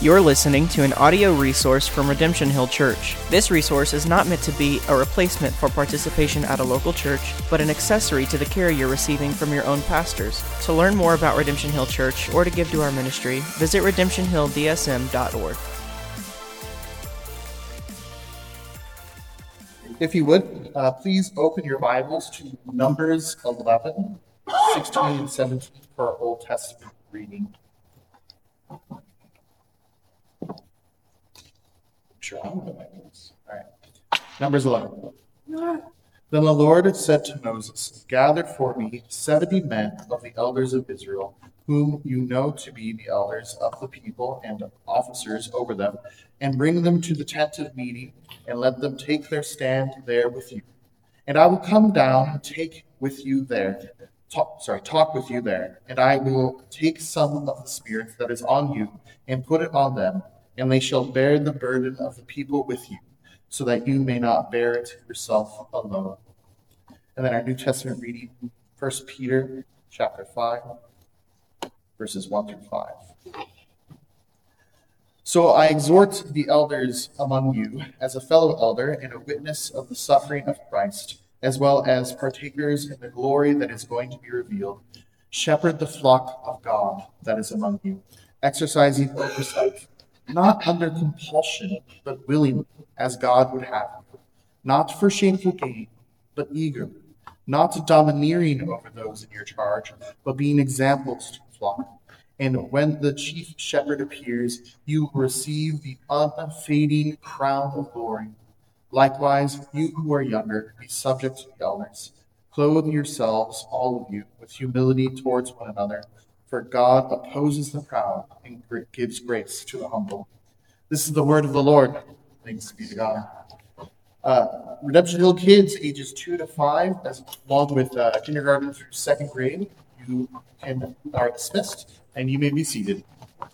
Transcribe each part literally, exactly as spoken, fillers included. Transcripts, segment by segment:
You're listening to an audio resource from Redemption Hill Church. This resource is not meant to be a replacement for participation at a local church, but an accessory to the care you're receiving from your own pastors. To learn more about Redemption Hill Church or to give to our ministry, visit redemption hill d s m dot org. If you would, uh, please open your Bibles to Numbers eleven, sixteen, and seventeen for our Old Testament reading. Sure, I'm going to my notes. All right. Numbers eleven. Then the Lord said to Moses, "Gather for me seventy men of the elders of Israel, whom you know to be the elders of the people and officers over them, and bring them to the tent of meeting, and let them take their stand there with you. And I will come down and take with you there, talk, sorry, talk with you there, and I will take some of the Spirit that is on you and put it on them, and they shall bear the burden of the people with you, so that you may not bear it yourself alone." And then our New Testament reading, First Peter chapter five, verses one through five. "So I exhort the elders among you, as a fellow elder and a witness of the suffering of Christ, as well as partakers in the glory that is going to be revealed, shepherd the flock of God that is among you, exercising oversight, not under compulsion, but willingly, as God would have you, not for shameful gain, but eagerly, not domineering over those in your charge, but being examples to the flock. And when the chief shepherd appears, you will receive the unfading crown of glory. Likewise, you who are younger, be subject to the elders. Clothe yourselves, all of you, with humility towards one another, for God opposes the proud and gives grace to the humble." This is the word of the Lord. Thanks be to God. Uh, Redemption Hill kids, ages two to five, as along with uh, kindergarten through second grade, you can are dismissed, and you may be seated.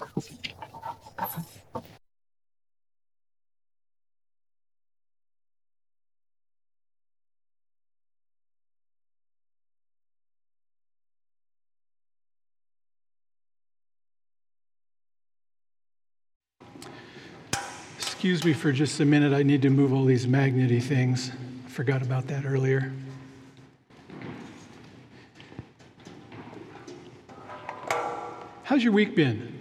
Excuse me for just a minute. I need to move all these magnety things. I forgot about that earlier. How's your week been?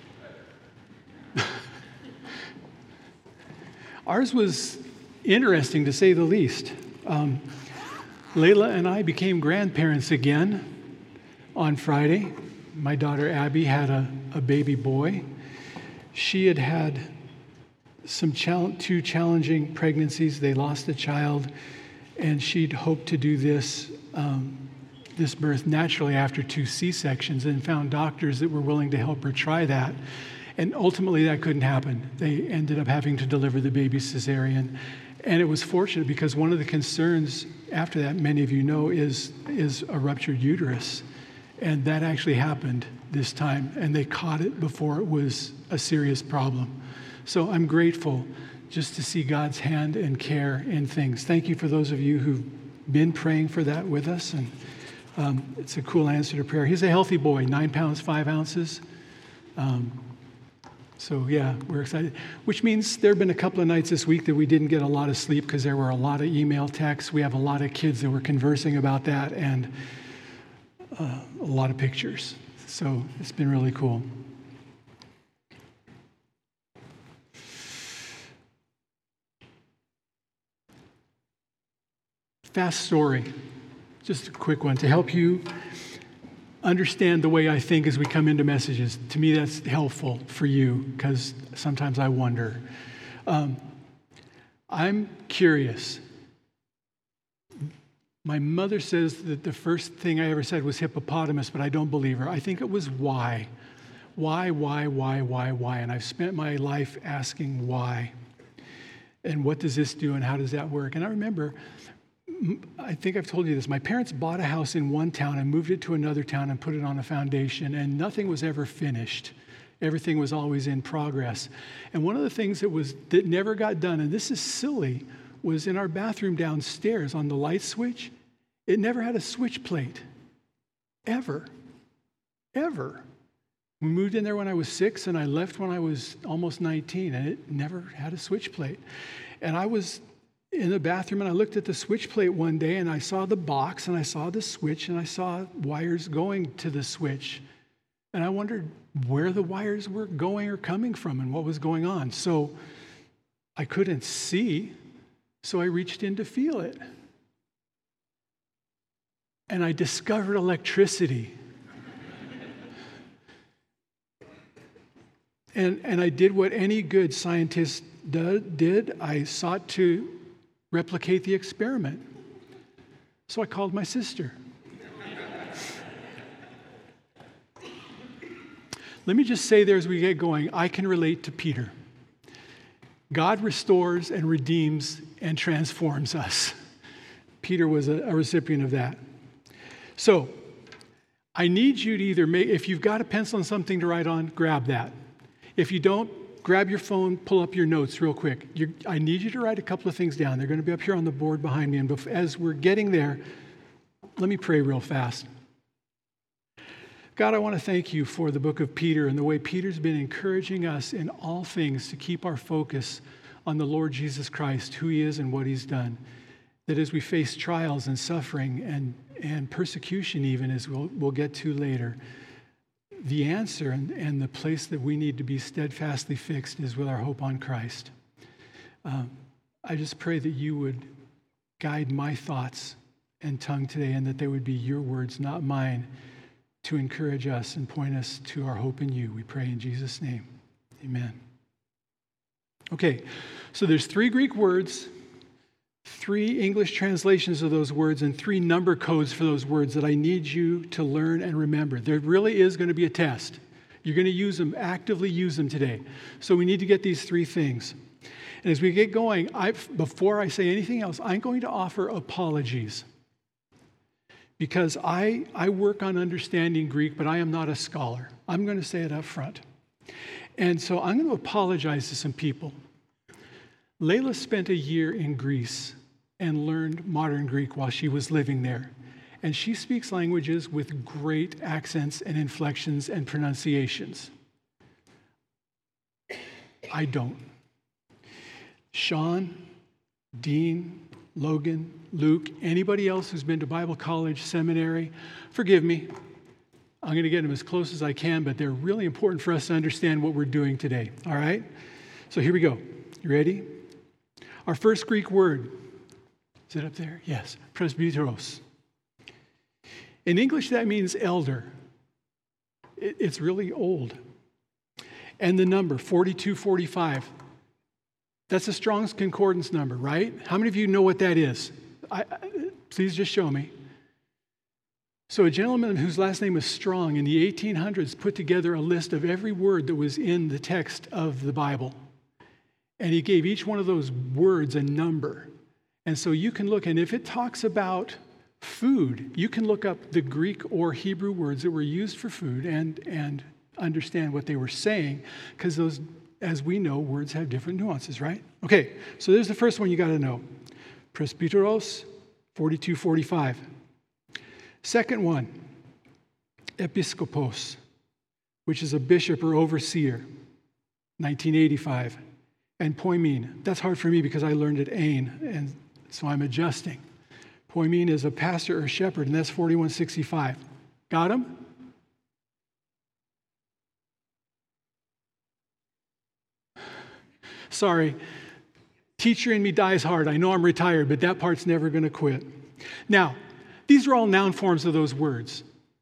Ours was interesting, to say the least. Um, Layla and I became grandparents again on Friday. My daughter Abby had a, a baby boy. She had had some chal- two challenging pregnancies. They lost a child, and she'd hoped to do this um, this birth naturally after two C-sections, and found doctors that were willing to help her try that. And ultimately, that couldn't happen. They ended up having to deliver the baby cesarean, and it was fortunate because one of the concerns after that, many of you know, is is a ruptured uterus, and that actually happened this time, and they caught it before it was a serious problem. So I'm grateful just to see God's hand and care in things. Thank you for those of you who've been praying for that with us. And um, it's a cool answer to prayer. He's a healthy boy, nine pounds, five ounces. Um, so yeah, we're excited. Which means there have been a couple of nights this week that we didn't get a lot of sleep because there were a lot of email texts. We have a lot of kids that were conversing about that, and uh, a lot of pictures. So it's been really cool. Fast story, just a quick one to help you understand the way I think as we come into messages. To me, that's helpful for you because sometimes I wonder. Um, I'm curious. My mother says that the first thing I ever said was hippopotamus, but I don't believe her. I think it was why. Why, why, why, why, why? And I've spent my life asking why. And what does this do and how does that work? And I remember, I think I've told you this, my parents bought a house in one town and moved it to another town and put it on a foundation, and nothing was ever finished. Everything was always in progress. And one of the things that was that never got done, and this is silly, was in our bathroom downstairs on the light switch. It never had a switch plate. Ever. Ever. We moved in there when I was six, and I left when I was almost nineteen, and it never had a switch plate. And I was in the bathroom, and I looked at the switch plate one day, and I saw the box, and I saw the switch, and I saw wires going to the switch. And I wondered where the wires were going or coming from and what was going on. So I couldn't see, so I reached in to feel it. And I discovered electricity. And, and I did what any good scientist do, did. I sought to replicate the experiment. So I called my sister. Let me just say there as we get going, I can relate to Peter. God restores and redeems and transforms us. Peter was a, a recipient of that. So I need you to either make, if you've got a pencil and something to write on, grab that. If you don't, grab your phone, pull up your notes real quick. You're, I need you to write a couple of things down. They're going to be up here on the board behind me. And bef- as we're getting there, let me pray real fast. God, I want to thank you for the book of Peter and the way Peter's been encouraging us in all things to keep our focus on the Lord Jesus Christ, who he is and what he's done. That as we face trials and suffering and, and persecution even, as we'll, we'll get to later, the answer and, and the place that we need to be steadfastly fixed is with our hope on Christ. Um, I just pray that you would guide my thoughts and tongue today, and that they would be your words, not mine, to encourage us and point us to our hope in you. We pray in Jesus' name. Amen. Okay, so there's three Greek words, three English translations of those words, and three number codes for those words that I need you to learn and remember. There really is going to be a test. You're going to use them, actively use them today. So we need to get these three things. And as we get going, I, before I say anything else, I'm going to offer apologies. Because I, I work on understanding Greek, but I am not a scholar. I'm going to say it up front. And so I'm going to apologize to some people. Layla spent a year in Greece and learned modern Greek while she was living there. And she speaks languages with great accents and inflections and pronunciations. I don't. Sean, Dean, Logan, Luke, anybody else who's been to Bible college, seminary, forgive me. I'm going to get them as close as I can, but they're really important for us to understand what we're doing today. All right? So here we go. You ready? Our first Greek word, is it up there? Yes, presbyteros. In English, that means elder. It's really old. And the number, forty-two forty-five. That's a Strong's Concordance number, right? How many of you know what that is? I, I, please just show me. So a gentleman whose last name was Strong in the eighteen hundreds put together a list of every word that was in the text of the Bible. And he gave each one of those words a number. And so you can look, and if it talks about food, you can look up the Greek or Hebrew words that were used for food and, and understand what they were saying, because those, as we know, words have different nuances, right? Okay, so there's the first one you got to know. Presbyteros, forty-two forty-five. Second one, episkopos, which is a bishop or overseer, nineteen eighty-five. And poimen, that's hard for me because I learned at Ain, and so I'm adjusting. Poimen is a pastor or shepherd, and that's forty-one sixty-five. Got him? Sorry. Teacher in me dies hard. I know I'm retired, but that part's never going to quit. Now, these are all noun forms of those words.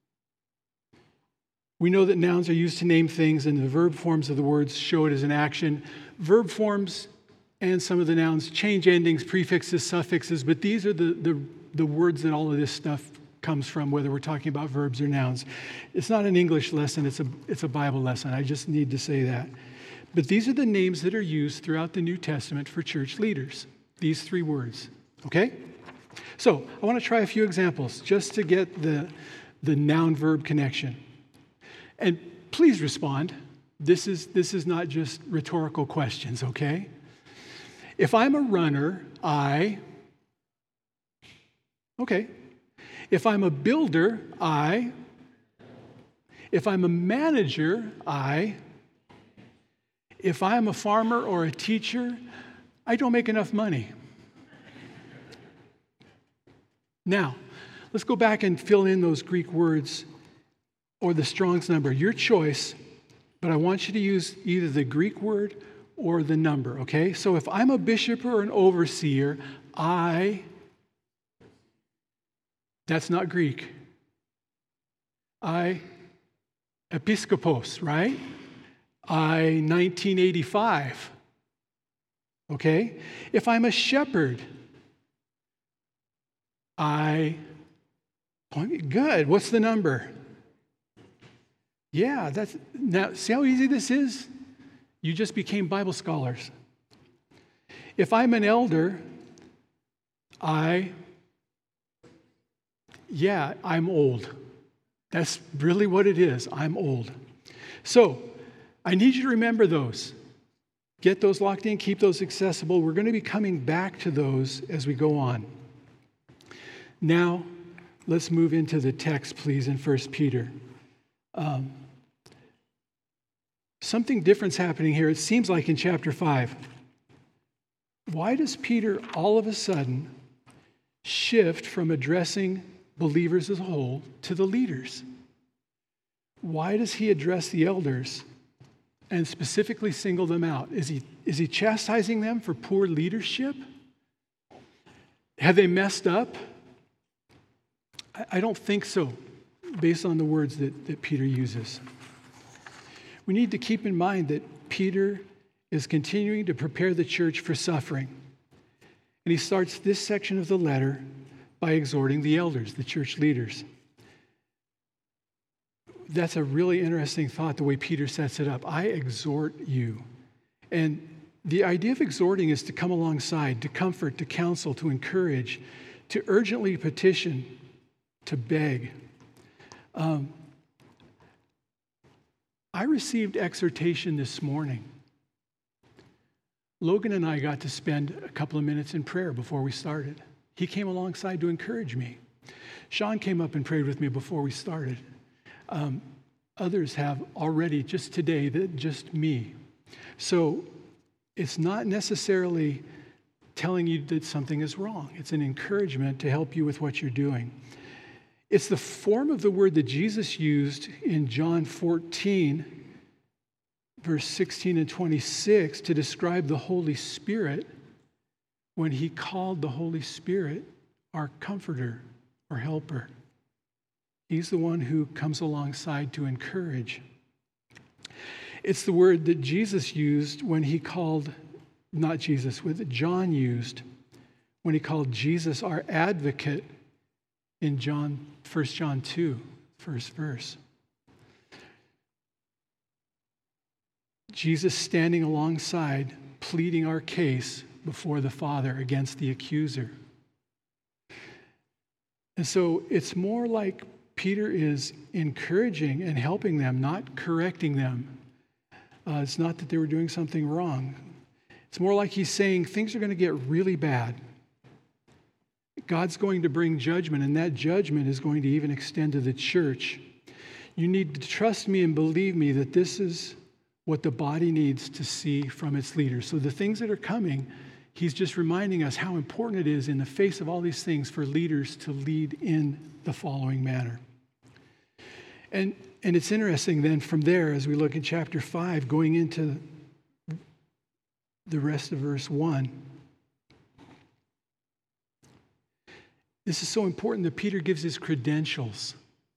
We know that nouns are used to name things, and the verb forms of the words show it as an action. Verb forms and some of the nouns change endings, prefixes, suffixes, but these are the, the, the words that all of this stuff comes from, whether we're talking about verbs or nouns. It's not an English lesson, it's a, it's a Bible lesson. I just need to say that. But these are the names that are used throughout the New Testament for church leaders, these three words, okay? So I want to try a few examples just to get the, the noun-verb connection. And please respond. This is, this is not just rhetorical questions, okay? If I'm a runner, I, okay. If I'm a builder, I. If I'm a manager, I. If I'm a farmer or a teacher, I don't make enough money. Now, let's go back and fill in those Greek words or the Strong's number. Your choice, but I want you to use either the Greek word or the number, okay? So if I'm a bishop or an overseer, I, that's not Greek. I, episkopos, right? I, nineteen eighty-five, okay? If I'm a shepherd, I, good, what's the number? Yeah, that's, now see how easy this is? You just became Bible scholars. If I'm an elder, I, yeah, I'm old. That's really what it is. I'm old. So, I need you to remember those. Get those locked in, keep those accessible. We're going to be coming back to those as we go on. Now, let's move into the text, please, in First Peter. Um, something different's happening here. It seems like in chapter five. Why does Peter all of a sudden shift from addressing believers as a whole to the leaders? Why does he address the elders and specifically single them out? Is he, is he chastising them for poor leadership? Have they messed up? I, I don't think so, based on the words that, that Peter uses. We need to keep in mind that Peter is continuing to prepare the church for suffering. And he starts this section of the letter by exhorting the elders, the church leaders. That's a really interesting thought, the way Peter sets it up. I exhort you. And the idea of exhorting is to come alongside, to comfort, to counsel, to encourage, to urgently petition, to beg. Um, I received exhortation this morning. Logan and I got to spend a couple of minutes in prayer before we started. He came alongside to encourage me. Sean came up and prayed with me before we started. Um, others have already, just today, that just me. So it's not necessarily telling you that something is wrong. It's an encouragement to help you with what you're doing. It's the form of the word that Jesus used in John fourteen, verse sixteen and twenty-six, to describe the Holy Spirit when he called the Holy Spirit our comforter or helper. He's the one who comes alongside to encourage. It's the word that Jesus used when he called, not Jesus, that John used when he called Jesus our advocate in John, First John two, first verse. Jesus standing alongside, pleading our case before the Father against the accuser. And so it's more like Peter is encouraging and helping them, not correcting them. Uh, it's not that they were doing something wrong. It's more like he's saying things are going to get really bad. God's going to bring judgment, and that judgment is going to even extend to the church. You need to trust me and believe me that this is what the body needs to see from its leaders. So the things that are coming, he's just reminding us how important it is in the face of all these things for leaders to lead in the following manner. And, and it's interesting then from there, as we look in chapter five, going into the rest of verse one, this is so important that Peter gives his credentials,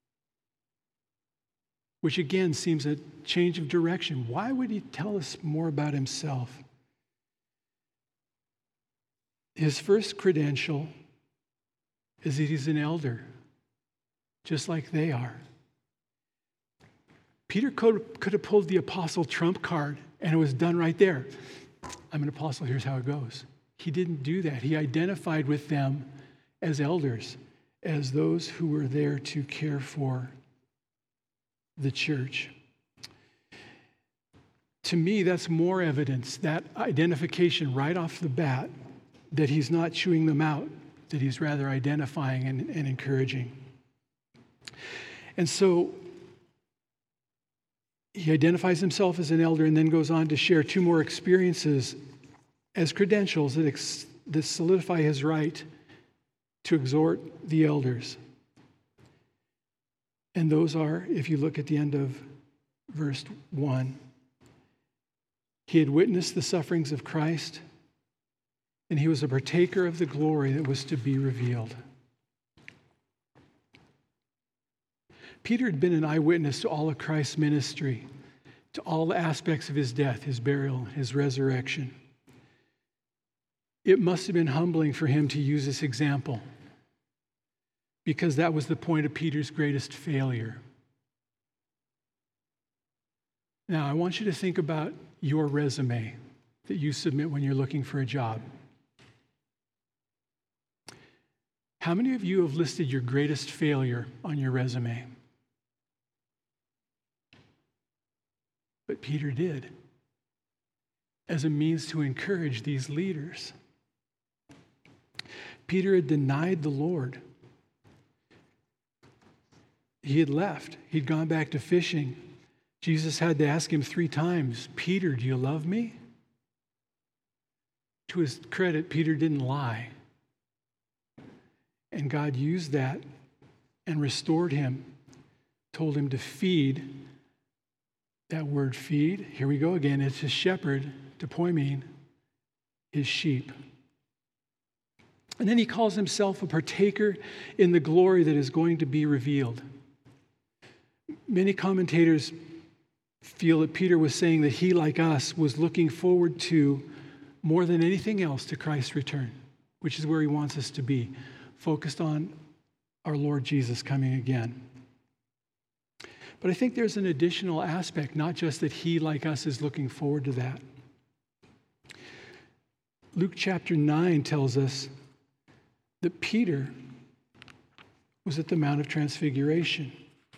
which again seems a change of direction. Why would he tell us more about himself? His first credential is that he's an elder, just like they are. Peter could, could have pulled the apostle trump card, and it was done right there. I'm an apostle, here's how it goes. He didn't do that. He identified with them as elders, as those who were there to care for the church. To me, that's more evidence, that identification right off the bat, that he's not chewing them out, that he's rather identifying and, and encouraging. And so He identifies himself as an elder and then goes on to share two more experiences as credentials that, ex- that solidify his right to exhort the elders. And those are, if you look at the end of verse one, he had witnessed the sufferings of Christ, and he was a partaker of the glory that was to be revealed. Peter had been an eyewitness to all of Christ's ministry, to all the aspects of his death, his burial, his resurrection. It must have been humbling for him to use this example, because that was the point of Peter's greatest failure. Now, I want you to think about your resume that you submit when you're looking for a job. How many of you have listed your greatest failure on your resume? But Peter did, as a means to encourage these leaders. Peter had denied the Lord. He had left. He'd gone back to fishing. Jesus had to ask him three times, Peter, do you love me? To his credit, Peter didn't lie. And God used that and restored him, told him to feed. That word feed, here we go again, it's to shepherd, to poimen, his sheep. And then he calls himself a partaker in the glory that is going to be revealed. Many commentators feel that Peter was saying that he, like us, was looking forward to, more than anything else, to Christ's return, which is where he wants us to be, focused on our Lord Jesus coming again. But I think there's an additional aspect, not just that he, like us, is looking forward to that. Luke chapter nine tells us that Peter was at the Mount of Transfiguration.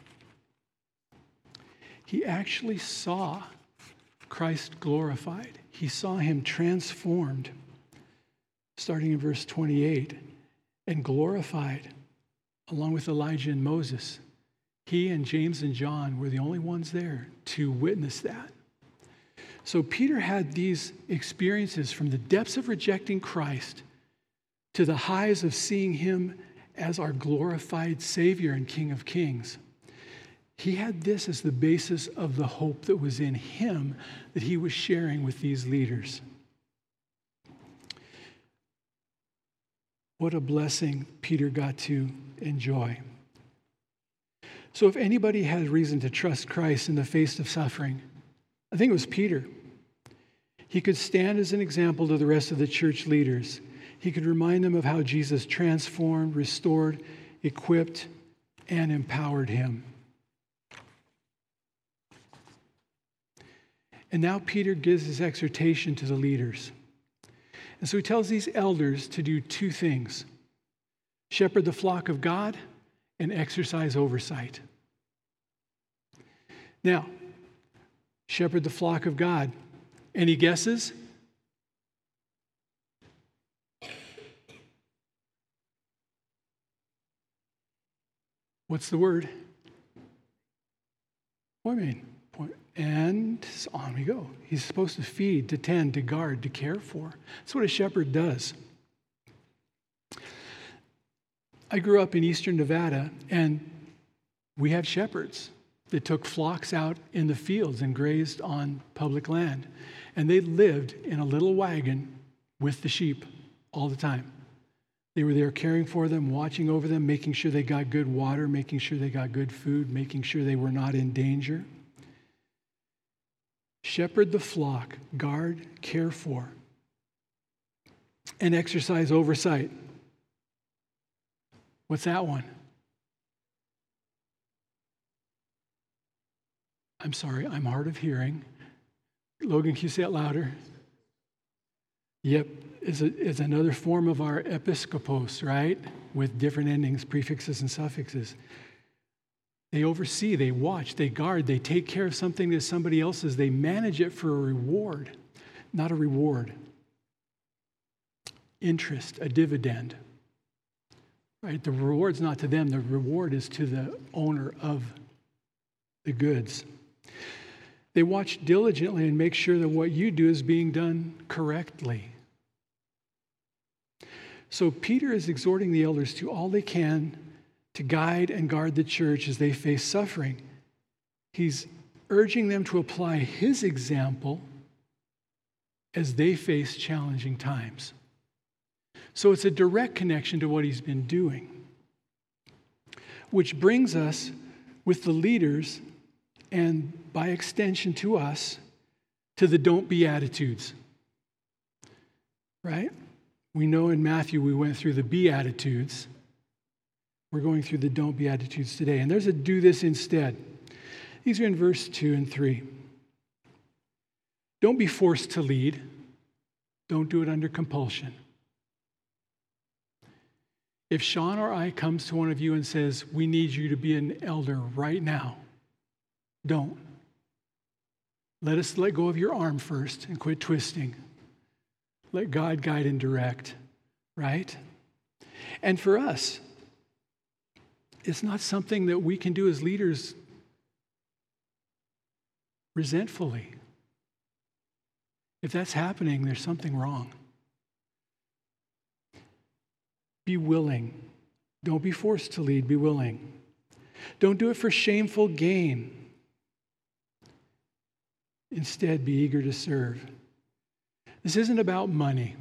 He actually saw Christ glorified. He saw him transformed, starting in verse twenty-eight, and glorified along with Elijah and Moses. He and James and John were the only ones there to witness that. So Peter had these experiences from the depths of rejecting Christ to the highs of seeing him as our glorified Savior and King of Kings. He had this as the basis of the hope that was in him that he was sharing with these leaders. What a blessing Peter got to enjoy. So if anybody had reason to trust Christ in the face of suffering, I think it was Peter. He could stand as an example to the rest of the church leaders. He could remind them of how Jesus transformed, restored, equipped, and empowered him. And now Peter gives his exhortation to the leaders. And so he tells these elders to do two things: shepherd the flock of God and exercise oversight. Now, shepherd the flock of God. Any guesses? What's the word? Poimen. And on we go. He's supposed to feed, to tend, to guard, to care for. That's what a shepherd does. I grew up in eastern Nevada, and we had shepherds that took flocks out in the fields and grazed on public land. And they lived in a little wagon with the sheep all the time. They were there caring for them, watching over them, making sure they got good water, making sure they got good food, making sure they were not in danger. Shepherd the flock, guard, care for, and exercise oversight. What's that one? I'm sorry, I'm hard of hearing. Logan, can you say it louder? Yep, it's, a, it's another form of our episkopos, right? With different endings, prefixes, and suffixes. They oversee, they watch, they guard, they take care of something that's somebody else's. They manage it for a reward, not a reward. Interest, a dividend. Right? The reward's not to them, the reward is to the owner of the goods. They watch diligently and make sure that what you do is being done correctly. So Peter is exhorting the elders to all they can to guide and guard the church as they face suffering. He's urging them to apply his example as they face challenging times. So it's a direct connection to what he's been doing. Which brings us with the leaders, and by extension to us, to the don't be attitudes. Right? We know in Matthew we went through the Beatitudes. We're going through the don't be attitudes today. And there's a do this instead. These are in verse two and three. Don't be forced to lead. Don't do it under compulsion. If Sean or I comes to one of you and says, we need you to be an elder right now, don't. Let us let go of your arm first and quit twisting. Let God guide and direct, right? And for us, it's not something that we can do as leaders resentfully. If that's happening, there's something wrong. Be willing. Don't be forced to lead. Be willing. Don't do it for shameful gain. Instead, be eager to serve. This isn't about money.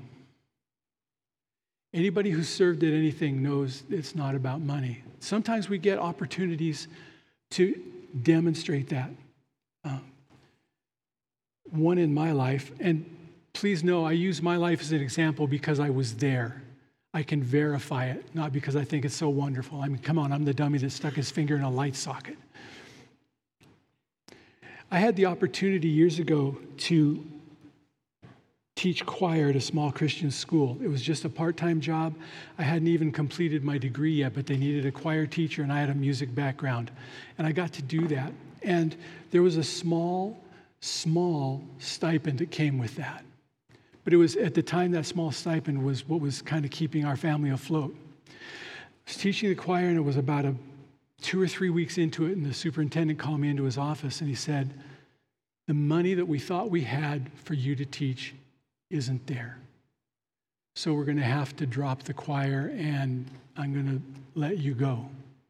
Anybody who's served at anything knows it's not about money. Sometimes we get opportunities to demonstrate that. Um, one in my life, and please know I use my life as an example because I was there. I can verify it, not because I think it's so wonderful. I mean, come on, I'm the dummy that stuck his finger in a light socket. I had the opportunity years ago to teach choir at a small Christian school. It was just a part-time job. I hadn't even completed my degree yet, but they needed a choir teacher, and I had a music background. And I got to do that. And there was a small, small stipend that came with that. But it was, at the time, that small stipend was what was kind of keeping our family afloat. I was teaching the choir, and it was about a two or three weeks into it, and the superintendent called me into his office, and he said, the money that we thought we had for you to teach isn't there. So we're going to have to drop the choir, and I'm going to let you go.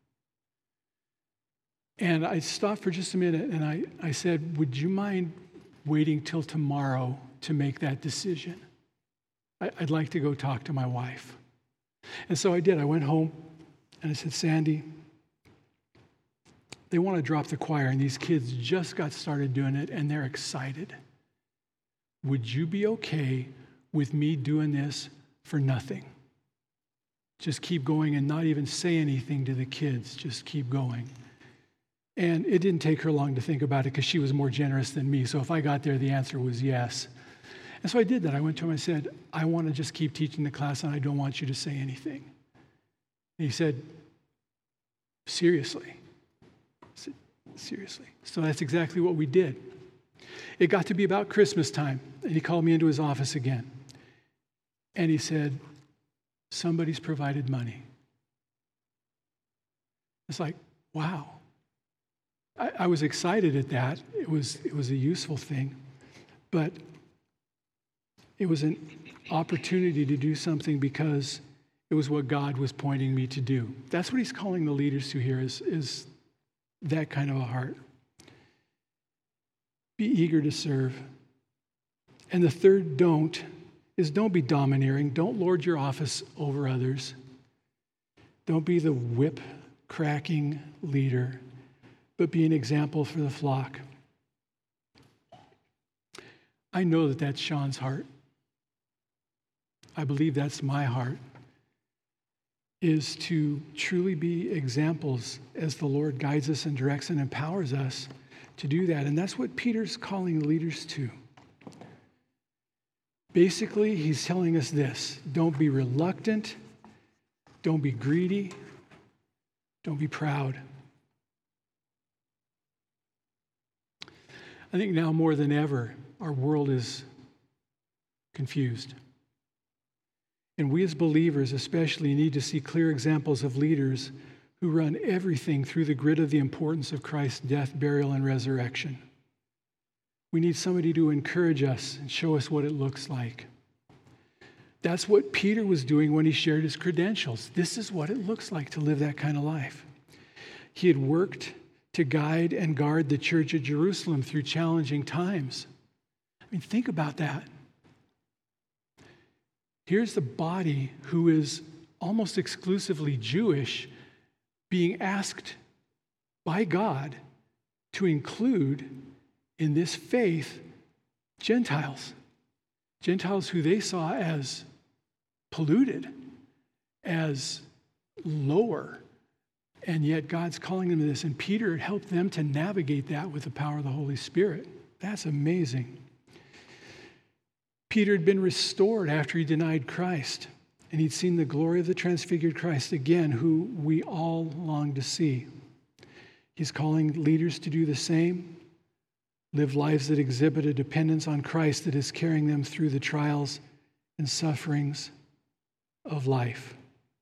And I stopped for just a minute, and I, I said, would you mind waiting till tomorrow to make that decision? I, I'd like to go talk to my wife. And so I did. I went home, and I said, Sandy, they want to drop the choir, and these kids just got started doing it, and they're excited. Would you be okay with me doing this for nothing? Just keep going and not even say anything to the kids. Just keep going. And it didn't take her long to think about it because she was more generous than me. So if I got there, the answer was yes. And so I did that. I went to him and I said, I want to just keep teaching the class, and I don't want you to say anything. And he said, seriously? I said, seriously. So that's exactly what we did. It got to be about Christmas time, and he called me into his office again. And he said, somebody's provided money. It's like, wow. I, I was excited at that. It was, it was a useful thing. But it was an opportunity to do something because it was what God was pointing me to do. That's what he's calling the leaders to here, is, is that kind of a heart. Be eager to serve. And the third don't is don't be domineering. Don't lord your office over others. Don't be the whip-cracking leader, but be an example for the flock. I know that that's Sean's heart. I believe that's my heart, is to truly be examples as the Lord guides us and directs and empowers us to do that. And that's what Peter's calling the leaders to. Basically, he's telling us this: don't be reluctant, don't be greedy, don't be proud. I think now more than ever, our world is confused. And we as believers especially need to see clear examples of leaders who run everything through the grid of the importance of Christ's death, burial, and resurrection. We need somebody to encourage us and show us what it looks like. That's what Peter was doing when he shared his credentials. This is what it looks like to live that kind of life. He had worked to guide and guard the church at Jerusalem through challenging times. I mean, think about that. Here's the body who is almost exclusively Jewish being asked by God to include in this faith Gentiles. Gentiles who they saw as polluted, as lower. And yet God's calling them to this. And Peter helped them to navigate that with the power of the Holy Spirit. That's amazing. Peter had been restored after he denied Christ. And he'd seen the glory of the transfigured Christ again, who we all long to see. He's calling leaders to do the same. Live lives that exhibit a dependence on Christ that is carrying them through the trials and sufferings of life.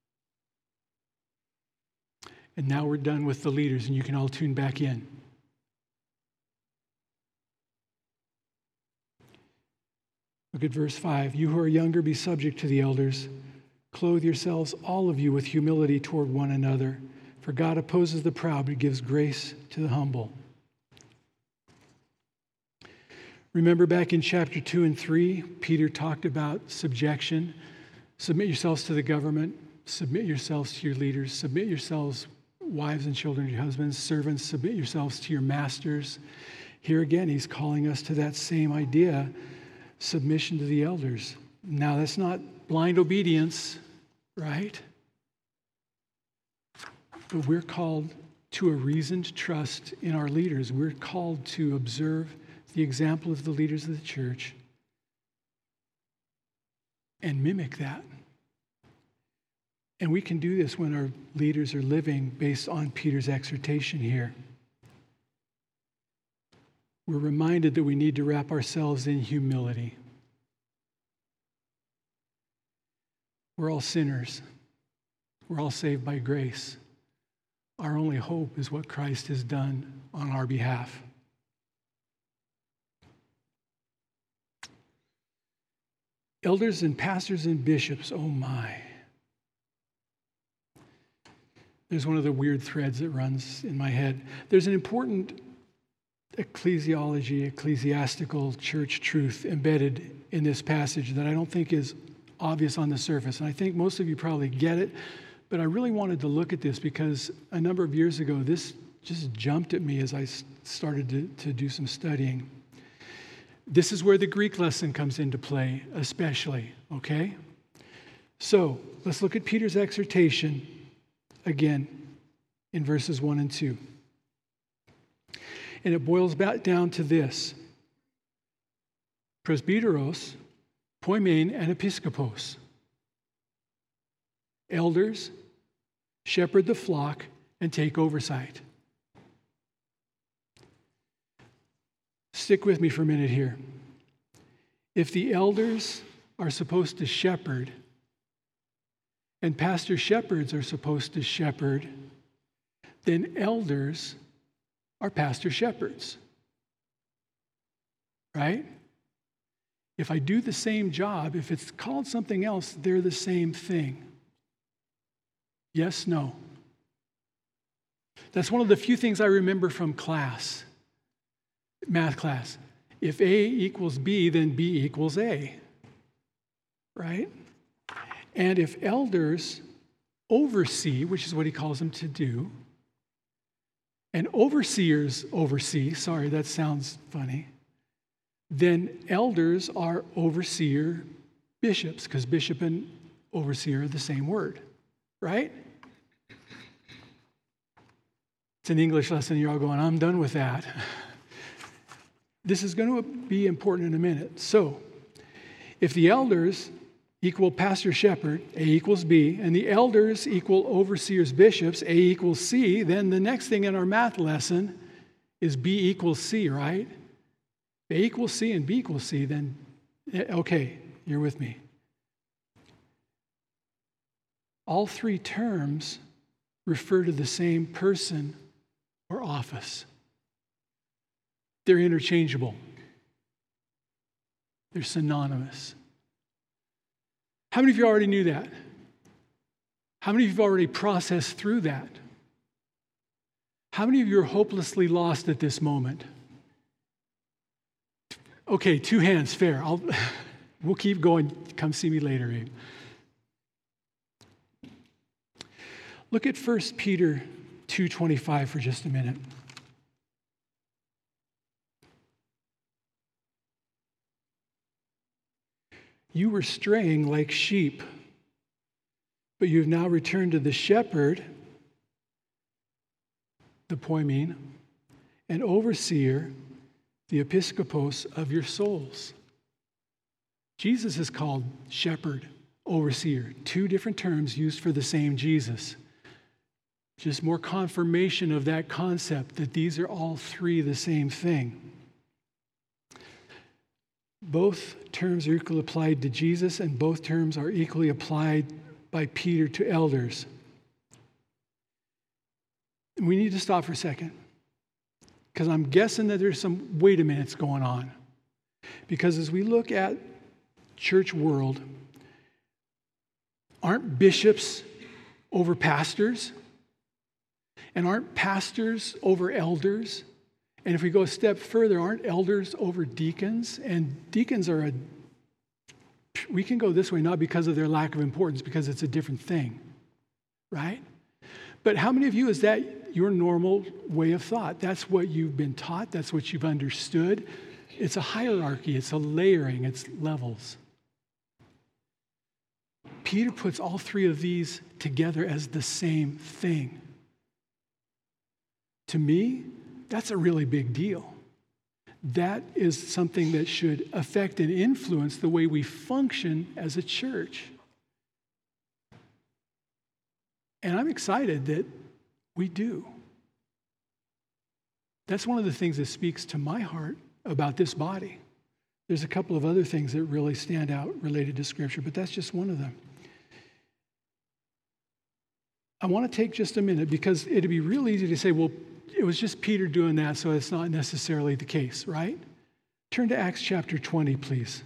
And now we're done with the leaders, and you can all tune back in. Look at verse five. You who are younger, be subject to the elders. Clothe yourselves, all of you, with humility toward one another. For God opposes the proud, but gives grace to the humble. Remember back in chapter two and three, Peter talked about subjection. Submit yourselves to the government. Submit yourselves to your leaders. Submit yourselves, wives and children, to your husbands. Servants, submit yourselves to your masters. Here again, he's calling us to that same idea, submission to the elders. Now, that's not blind obedience, right? But we're called to a reasoned trust in our leaders. We're called to observe the example of the leaders of the church and mimic that. And we can do this when our leaders are living based on Peter's exhortation here. We're reminded that we need to wrap ourselves in humility. We're all sinners. We're all saved by grace. Our only hope is what Christ has done on our behalf. Elders and pastors and bishops, oh my. There's one of the weird threads that runs in my head. There's an important ecclesiology, ecclesiastical church truth embedded in this passage that I don't think is obvious on the surface. And I think most of you probably get it, but I really wanted to look at this because a number of years ago, this just jumped at me as I started to, to do some studying. This is where the Greek lesson comes into play, especially, okay? So let's look at Peter's exhortation again in verses one and two. And it boils back down to this: presbyteros, poimen, and episkopos. Elders, shepherd the flock, and take oversight. Stick with me for a minute here. If the elders are supposed to shepherd, and pastor shepherds are supposed to shepherd, then elders are pastor shepherds. Right? If I do the same job, if it's called something else, they're the same thing. Yes, no. That's one of the few things I remember from class, math class. If A equals B, then B equals A. Right? And if elders oversee, which is what he calls them to do, and overseers oversee, sorry, that sounds funny, then elders are overseer bishops, because bishop and overseer are the same word, right? It's an English lesson. You're all going, I'm done with that. This is going to be important in a minute. So, if the elders equal pastor shepherd, A equals B, and the elders equal overseers bishops, A equals C, then the next thing in our math lesson is B equals C, right? A equals C and B equals C, then, okay, you're with me. All three terms refer to the same person or office. They're interchangeable. They're synonymous. How many of you already knew that? How many of you have already processed through that? How many of you are hopelessly lost at this moment? Okay, two hands, fair. I'll, we'll keep going. Come see me later, Abe. Look at First Peter two twenty-five for just a minute. You were straying like sheep, but you have now returned to the shepherd, the poimen, and overseer, the episkopos of your souls. Jesus is called shepherd, overseer, two different terms used for the same Jesus. Just more confirmation of that concept that these are all three the same thing. Both terms are equally applied to Jesus, and both terms are equally applied by Peter to elders. We need to stop for a second, because I'm guessing that there's some wait a minutes going on. Because as we look at church world, aren't bishops over pastors? And aren't pastors over elders? And if we go a step further, aren't elders over deacons? And deacons are a, we can go this way, not because of their lack of importance, because it's a different thing, right? But how many of you, is that your normal way of thought? That's what you've been taught. That's what you've understood. It's a hierarchy. It's a layering. It's levels. Peter puts all three of these together as the same thing. To me, that's a really big deal. That is something that should affect and influence the way we function as a church. And I'm excited that we do. That's one of the things that speaks to my heart about this body. There's a couple of other things that really stand out related to Scripture, but that's just one of them. I want to take just a minute, because it'd be real easy to say, well, it was just Peter doing that, so it's not necessarily the case, right? Turn to Acts chapter twenty, please.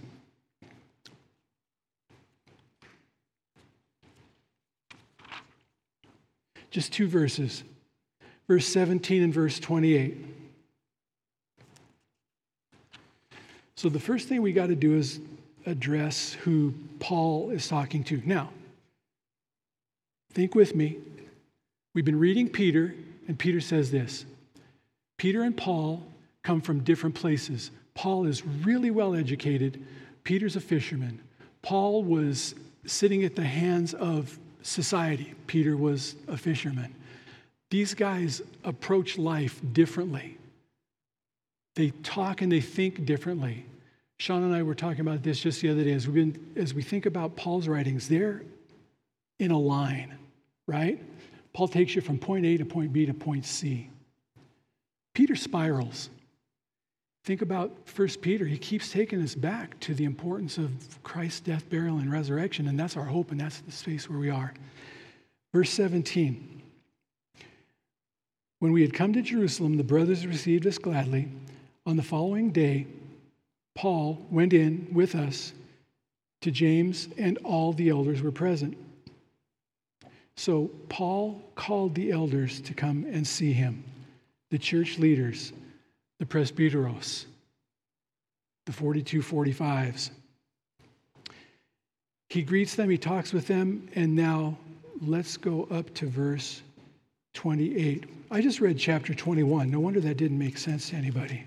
Just two verses, verse seventeen and verse twenty-eight. So the first thing we got to do is address who Paul is talking to. Now, think with me. We've been reading Peter, and Peter says this. Peter and Paul come from different places. Paul is really well educated. Peter's a fisherman. Paul was sitting at the hands of society. Peter was a fisherman. These guys approach life differently. They talk and they think differently. Sean and I were talking about this just the other day. As, we've been, as we think about Paul's writings, they're in a line, right? Paul takes you from point A to point B to point C. Peter spirals. Think about First Peter. He keeps taking us back to the importance of Christ's death, burial, and resurrection, and that's our hope, and that's the space where we are. Verse seventeen. When we had come to Jerusalem, the brothers received us gladly. On the following day, Paul went in with us to James, and all the elders were present. So Paul called the elders to come and see him, the church leaders, the presbyteros, the forty-two forty-fives. He greets them, he talks with them, and now let's go up to verse twenty-eight. I just read chapter twenty-one. No wonder that didn't make sense to anybody.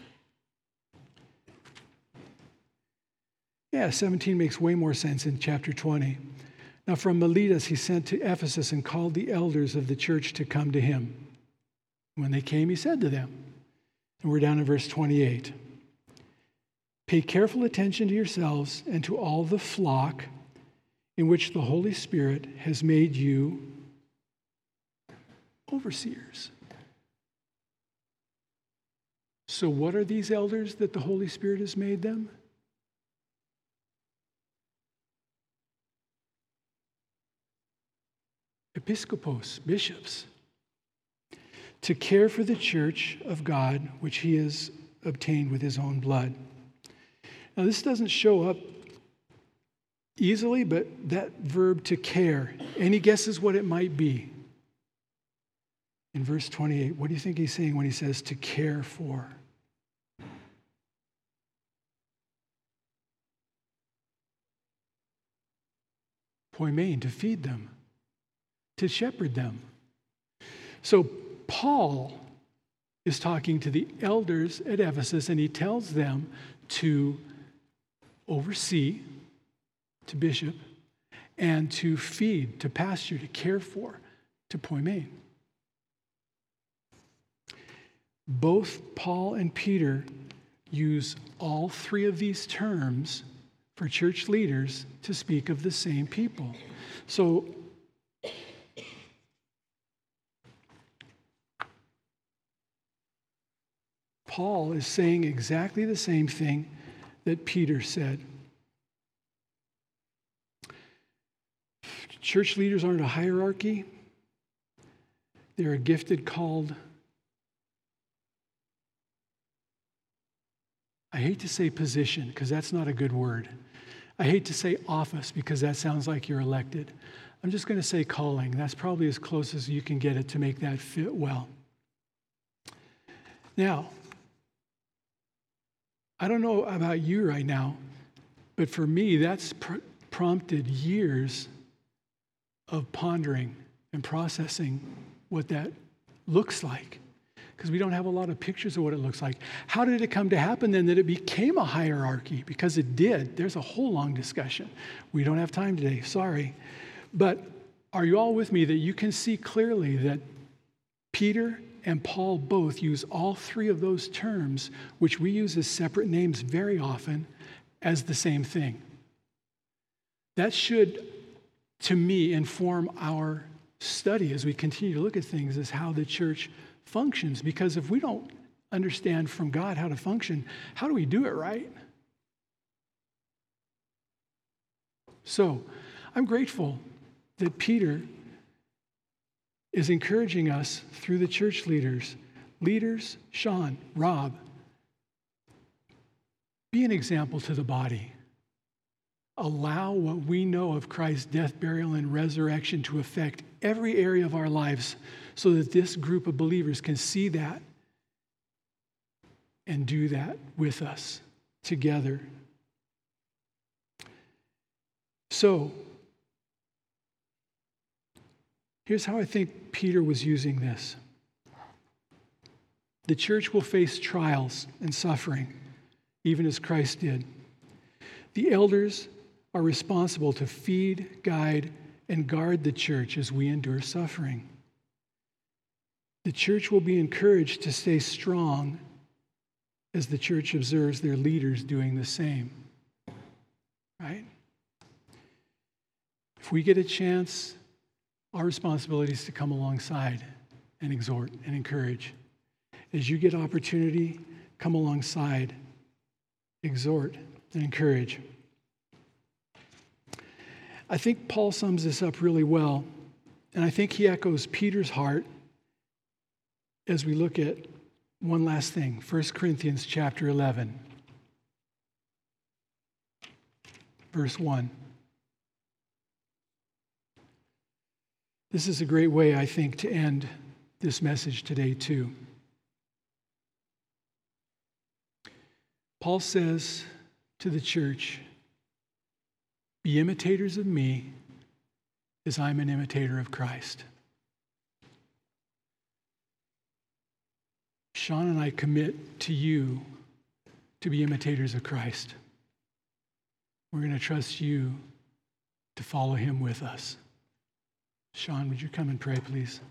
Yeah, seventeen makes way more sense in chapter twenty. Now from Miletus he sent to Ephesus and called the elders of the church to come to him. When they came, he said to them, and we're down in verse twenty-eight, pay careful attention to yourselves and to all the flock in which the Holy Spirit has made you overseers. So what are these elders that the Holy Spirit has made them? Episkopos, bishops, to care for the church of God, which he has obtained with his own blood. Now, this doesn't show up easily, but that verb to care, any guesses what it might be? In verse twenty-eight, what do you think he's saying when he says to care for? Poimen, to feed them, to shepherd them. So Paul is talking to the elders at Ephesus, and he tells them to oversee, to bishop, and to feed, to pasture, to care for, to poimen. Both Paul and Peter use all three of these terms for church leaders to speak of the same people. So, Paul is saying exactly the same thing that Peter said. Church leaders aren't a hierarchy. They're a gifted called, I hate to say position because that's not a good word. I hate to say office because that sounds like you're elected. I'm just going to say calling. That's probably as close as you can get it to make that fit well. Now, I don't know about you right now, but for me, that's pr- prompted years of pondering and processing what that looks like, because we don't have a lot of pictures of what it looks like. How did it come to happen then that it became a hierarchy? Because it did. There's a whole long discussion. We don't have time today, sorry. But are you all with me that you can see clearly that Peter and Paul both use all three of those terms, which we use as separate names very often, as the same thing? That should, to me, inform our study as we continue to look at things as how the church functions. Because if we don't understand from God how to function, how do we do it right? So I'm grateful that Peter is encouraging us through the church leaders. Leaders, Sean, Rob, be an example to the body. Allow what we know of Christ's death, burial, and resurrection to affect every area of our lives so that this group of believers can see that and do that with us together. So, here's how I think Peter was using this. The church will face trials and suffering, even as Christ did. The elders are responsible to feed, guide, and guard the church as we endure suffering. The church will be encouraged to stay strong as the church observes their leaders doing the same. Right? If we get a chance, our responsibility is to come alongside and exhort and encourage. As you get opportunity, come alongside, exhort, and encourage. I think Paul sums this up really well, and I think he echoes Peter's heart as we look at one last thing, First Corinthians chapter eleven, verse one. This is a great way, I think, to end this message today, too. Paul says to the church, be imitators of me as I'm an imitator of Christ. Sean and I commit to you to be imitators of Christ. We're going to trust you to follow him with us. Sean, would you come and pray, please?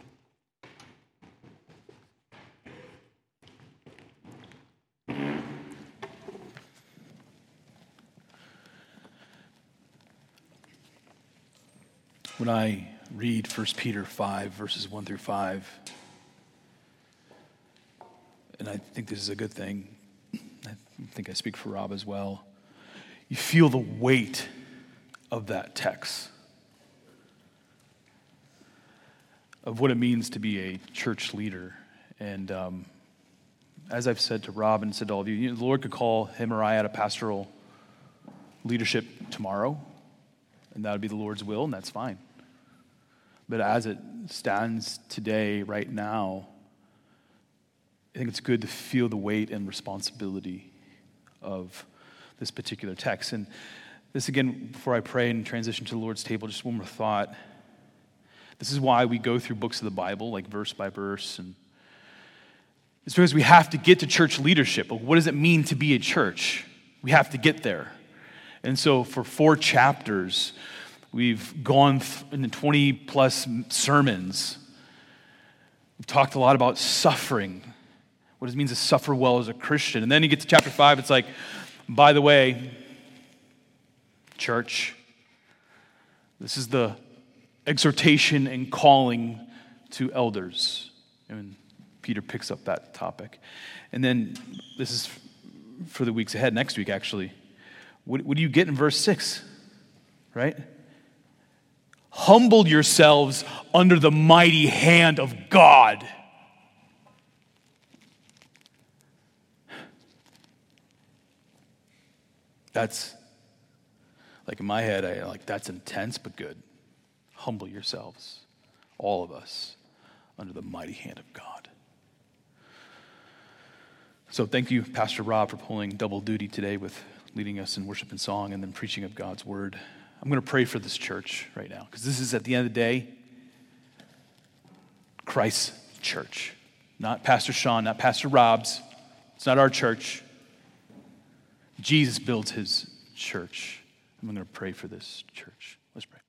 When I read First Peter five, verses one through five, and I think this is a good thing, I think I speak for Rob as well, you feel the weight of that text, of what it means to be a church leader. And um, as I've said to Rob and said to all of you, you know, the Lord could call him or I out of pastoral leadership tomorrow, and that would be the Lord's will, and that's fine. But as it stands today, right now, I think it's good to feel the weight and responsibility of this particular text. And this, again, before I pray and transition to the Lord's table, just one more thought. This is why we go through books of the Bible, like verse by verse. And it's because we have to get to church leadership. But what does it mean to be a church? We have to get there. And so for four chapters, we've gone in twenty plus sermons. We've talked a lot about suffering, what it means to suffer well as a Christian. And then you get to chapter five, it's like, by the way, church, this is the exhortation and calling to elders. And Peter picks up that topic. And then this is for the weeks ahead, next week actually. What, what do you get in verse six? Right? Humble yourselves under the mighty hand of God. That's, like in my head, I like, that's intense but good. Humble yourselves, all of us, under the mighty hand of God. So thank you, Pastor Rob, for pulling double duty today with leading us in worship and song and then preaching of God's word. I'm going to pray for this church right now, because this is, at the end of the day, Christ's church. Not Pastor Sean, not Pastor Rob's. It's not our church. Jesus builds his church. I'm going to pray for this church. Let's pray.